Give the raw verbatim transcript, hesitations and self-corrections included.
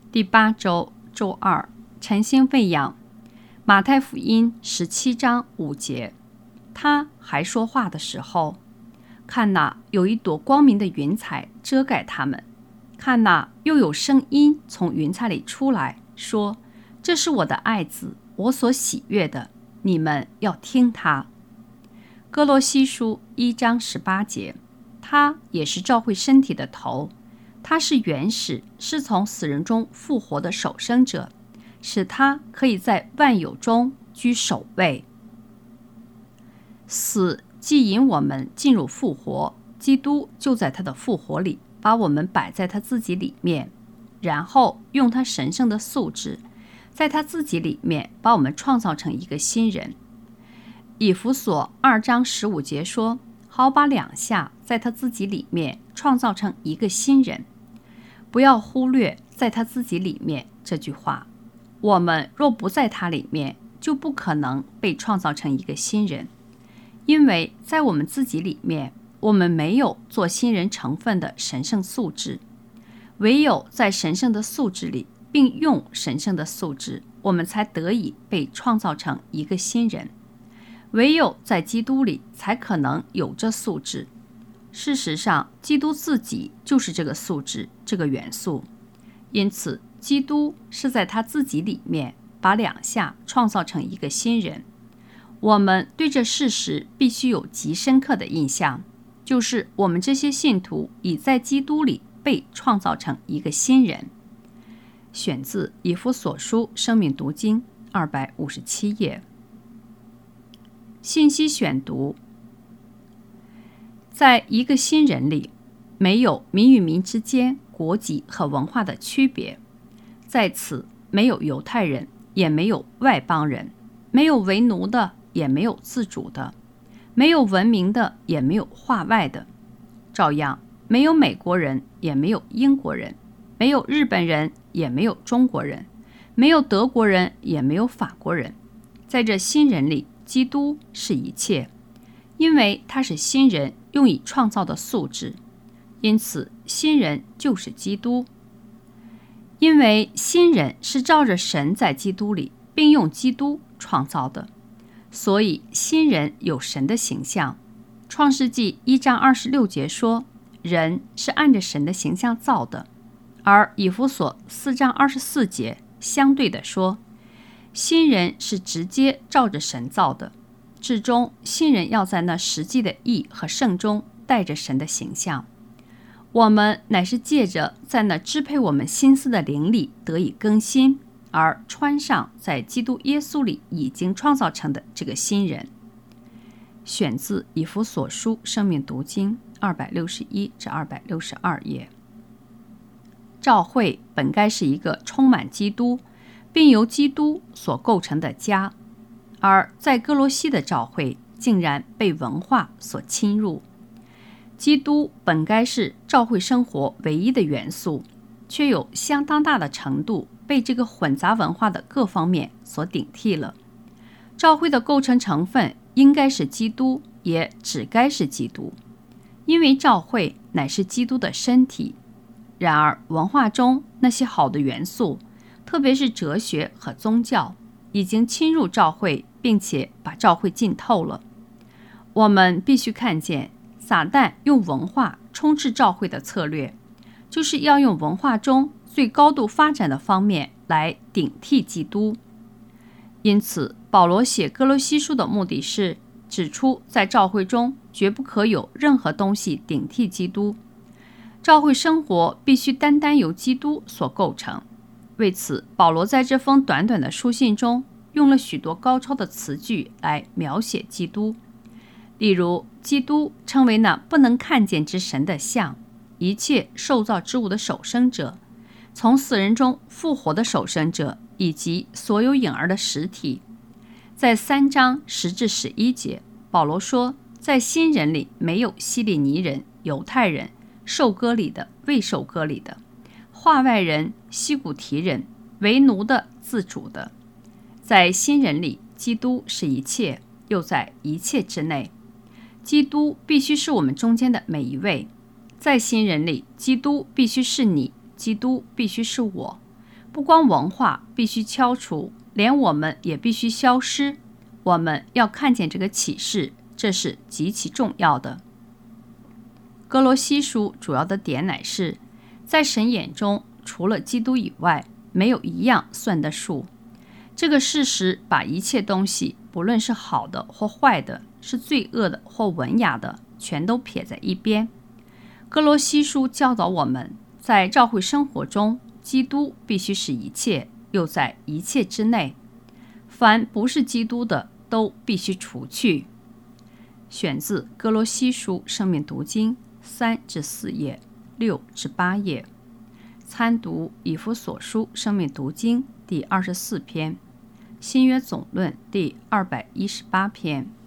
第八周周二，晨星喂养。马太福音十七章五节，他还说话的时候，看哪，有一朵光明的云彩遮盖他们。看哪，又有声音从云彩里出来，说：这是我的爱子，我所喜悦的，你们要听他。哥罗西书一章十八节，他也是教会身体的头，他是原始，是从死人中复活的首生者，使他可以在万有中居首位。死既引我们进入复活，基督就在他的复活里把我们摆在他自己里面，然后用他神圣的素质在他自己里面把我们创造成一个新人。以弗所二章十五节说，好把两下在他自己里面创造成一个新人。不要忽略在他自己里面这句话，我们若不在他里面，就不可能被创造成一个新人，因为在我们自己里面，我们没有做新人成分的神圣素质，唯有在神圣的素质里，并用神圣的素质，我们才得以被创造成一个新人。唯有在基督里才可能有这素质。事实上，基督自己就是这个素质，这个元素。因此，基督是在他自己里面把两下创造成一个新人。我们对这事实必须有极深刻的印象，就是我们这些信徒已在基督里被创造成一个新人。选自以弗所书生命读经二百五十七页。信息选读。在一个新人里，没有民与民之间国籍和文化的区别，在此没有犹太人，也没有外邦人，没有为奴的，也没有自主的，没有文明的，也没有化外的，照样没有美国人，也没有英国人，没有日本人，也没有中国人，没有德国人，也没有法国人。在这新人里，基督是一切，因为他是新人用以创造的素质，因此新人就是基督。因为新人是照着神在基督里，并用基督创造的，所以新人有神的形象。创世纪一章二十六节说，人是按着神的形象造的，而以弗所四章二十四节相对的说，新人是直接照着神造的，至终新人要在那实际的义和圣中带着神的形象。我们乃是借着在那支配我们心思的灵里得以更新，而穿上在基督耶稣里已经创造成的这个新人。选自以弗所书生命读经二百六十一至二百六十二页。教会本该是一个充满基督并由基督所构成的家，而在哥罗西的教会竟然被文化所侵入。基督本该是教会生活唯一的元素，却有相当大的程度被这个混杂文化的各方面所顶替了。教会的构成成分应该是基督，也只该是基督，因为教会乃是基督的身体。然而文化中那些好的元素，特别是哲学和宗教，已经侵入教会，并且把教会浸透了。我们必须看见撒旦用文化充斥教会的策略，就是要用文化中最高度发展的方面来顶替基督。因此保罗写哥罗西书的目的是指出，在教会中绝不可有任何东西顶替基督，教会生活必须单单由基督所构成。为此，保罗在这封短短的书信中用了许多高超的词句来描写基督。例如，基督称为那不能看见之神的像，一切受造之物的首生者，从死人中复活的首生者，以及所有影儿的实体。在三章十至十一节，保罗说，在新人里没有希利尼人、犹太人、受割礼的、未受割礼的、化外人、西古提人、为奴的、自主的。在新人里，基督是一切，又在一切之内。基督必须是我们中间的每一位。在新人里，基督必须是你，基督必须是我。 不光文化必须消除，连我们也必须消失。我们要看见这个启示，这是极其重要的。哥罗西书主要的点乃是，在神眼中，除了基督以外，没有一样算得数。这个事实把一切东西，不论是好的或坏的，是罪恶的或文雅的，全都撇在一边。哥罗西书教导我们，在教会生活中，基督必须是一切，又在一切之内。凡不是基督的，都必须除去。选自哥罗西书生命读经三至四页，六至八页。参读以弗所书生命读经第二十四篇，新约总论第二百一十八篇。